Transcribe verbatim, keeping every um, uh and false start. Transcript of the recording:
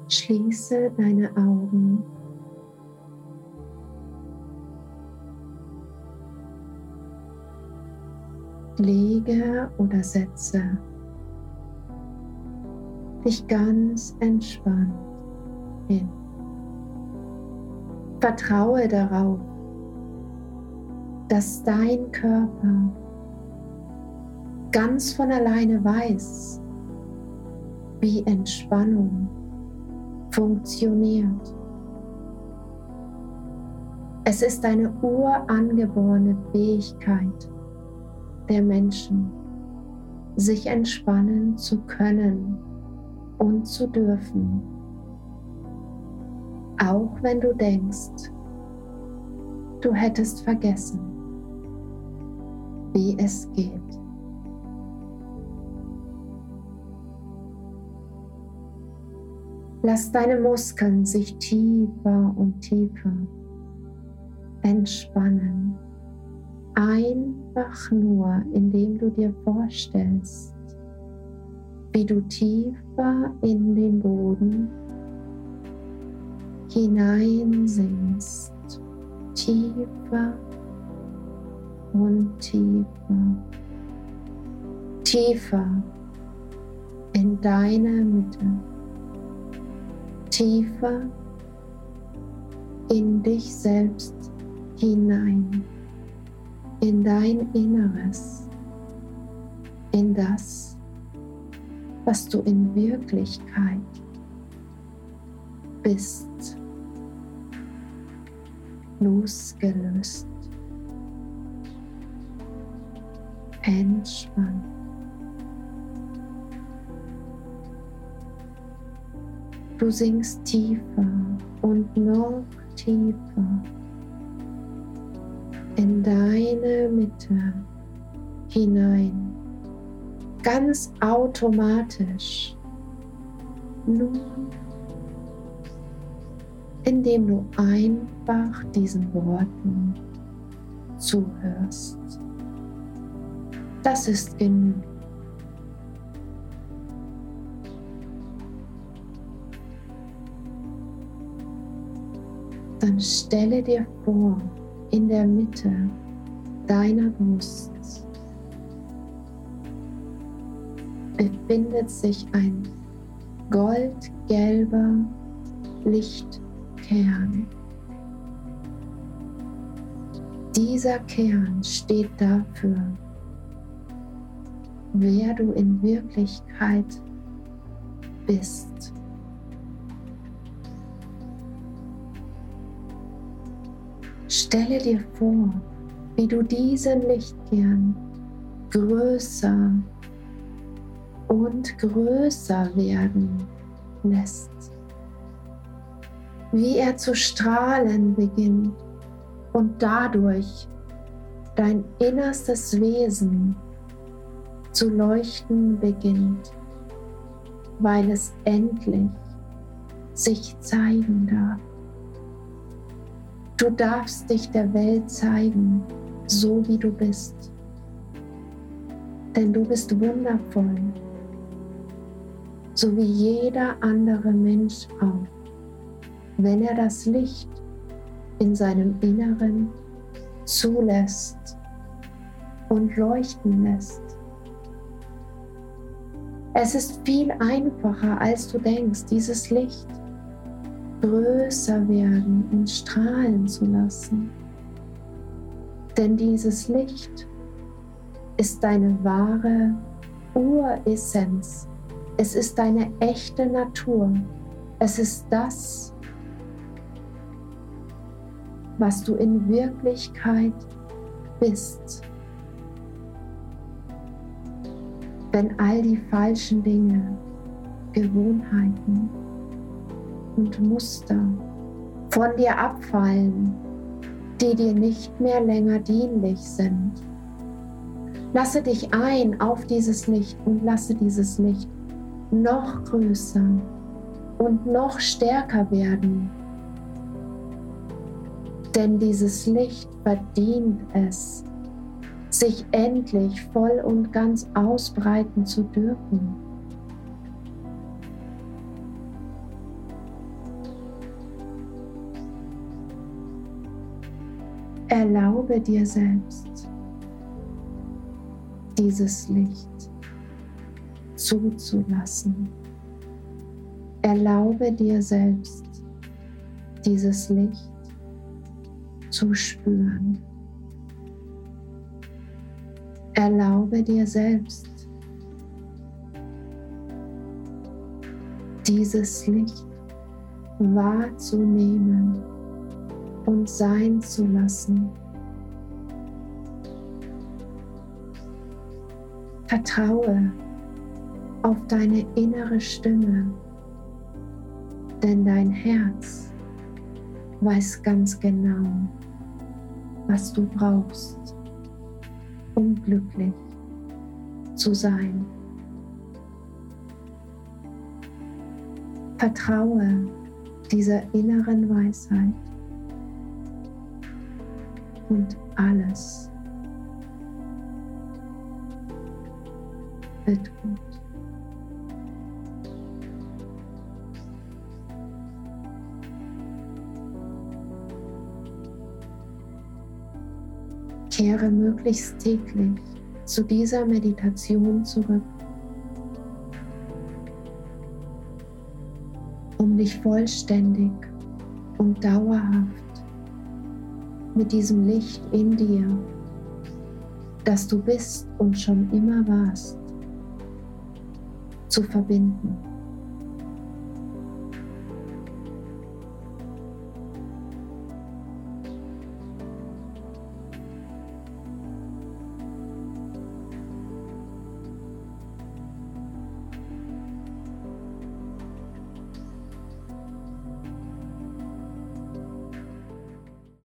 Schließe deine Augen. Lege oder setze dich ganz entspannt hin. Vertraue darauf, dass dein Körper ganz von alleine weiß, wie Entspannung funktioniert. Es ist eine urangeborene Fähigkeit der Menschen, sich entspannen zu können und zu dürfen, auch wenn du denkst, du hättest vergessen, wie es geht. Lass deine Muskeln sich tiefer und tiefer entspannen. Einfach nur, indem du dir vorstellst, wie du tiefer in den Boden hineinsinkst. Tiefer und tiefer. Tiefer in deine Mitte. Tiefer in dich selbst hinein, in dein Inneres, in das, was du in Wirklichkeit bist, losgelöst, entspannt. Du sinkst tiefer und noch tiefer in deine Mitte hinein, ganz automatisch, nur indem du einfach diesen Worten zuhörst. Das ist genug. Dann stelle dir vor, in der Mitte deiner Brust befindet sich ein goldgelber Lichtkern. Dieser Kern steht dafür, wer du in Wirklichkeit bist. Stelle dir vor, wie du diesen Lichtkern größer und größer werden lässt, wie er zu strahlen beginnt und dadurch dein innerstes Wesen zu leuchten beginnt, weil es endlich sich zeigen darf. Du darfst dich der Welt zeigen, so wie du bist. Denn du bist wundervoll, so wie jeder andere Mensch auch, wenn er das Licht in seinem Inneren zulässt und leuchten lässt. Es ist viel einfacher, als du denkst, dieses Licht größer werden und strahlen zu lassen. Denn dieses Licht ist deine wahre Uressenz. Es ist deine echte Natur. Es ist das, was du in Wirklichkeit bist. Wenn all die falschen Dinge, Gewohnheiten und Muster von dir abfallen, die dir nicht mehr länger dienlich sind. Lasse dich ein auf dieses Licht und lasse dieses Licht noch größer und noch stärker werden. Denn dieses Licht verdient es, sich endlich voll und ganz ausbreiten zu dürfen. Erlaube dir selbst, dieses Licht zuzulassen. Erlaube dir selbst, dieses Licht zu spüren. Erlaube dir selbst, dieses Licht wahrzunehmen und sein zu lassen. Vertraue auf deine innere Stimme, denn dein Herz weiß ganz genau, was du brauchst, um glücklich zu sein. Vertraue dieser inneren Weisheit und alles wird gut. Kehre möglichst täglich zu dieser Meditation zurück, um dich vollständig und dauerhaft mit diesem Licht in dir, das du bist und schon immer warst, zu verbinden.